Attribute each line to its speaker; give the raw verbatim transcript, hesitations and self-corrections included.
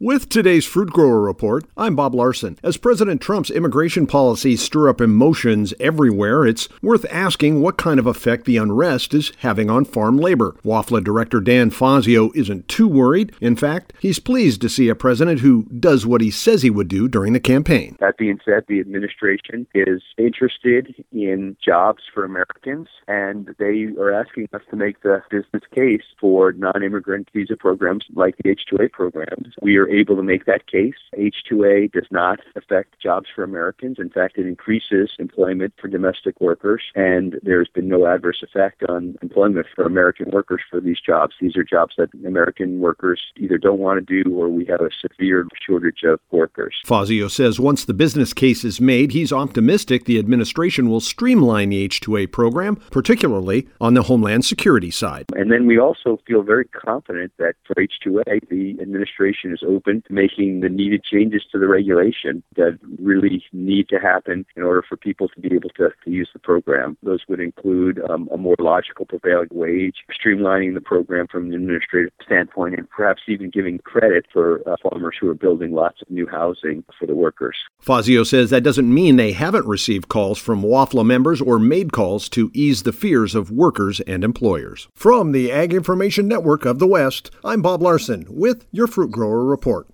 Speaker 1: With today's Fruit Grower Report, I'm Bob Larson. As President Trump's immigration policies stir up emotions everywhere, it's worth asking what kind of effect the unrest is having on farm labor. W A F L A Director Dan Fazio isn't too worried. In fact, he's pleased to see a president who does what he says he would do during the campaign.
Speaker 2: That being said, the administration is interested in jobs for Americans, and they are asking us to make the business case for non-immigrant visa programs like the H two A programs. We are able to make that case. H two A does not affect jobs for Americans. In fact, it increases employment for domestic workers, and there's been no adverse effect on employment for American workers for these jobs. These are jobs that American workers either don't want to do or we have a severe shortage of workers.
Speaker 1: Fazio says once the business case is made, he's optimistic the administration will streamline the H two A program, particularly on the Homeland Security side.
Speaker 2: And then we also feel very confident that for H two A, the administration is open to making the needed changes to the regulation that really need to happen in order for people to be able to, to use the program. Those would include um, a more logical prevailing wage, streamlining the program from an administrative standpoint, and perhaps even giving credit for uh, farmers who are building lots of new housing for the workers.
Speaker 1: Fazio says that doesn't mean they haven't received calls from W A F L A members or made calls to ease the fears of workers and employers. From the Ag Information Network of the West, I'm Bob Larson with your Fruit Grower Report.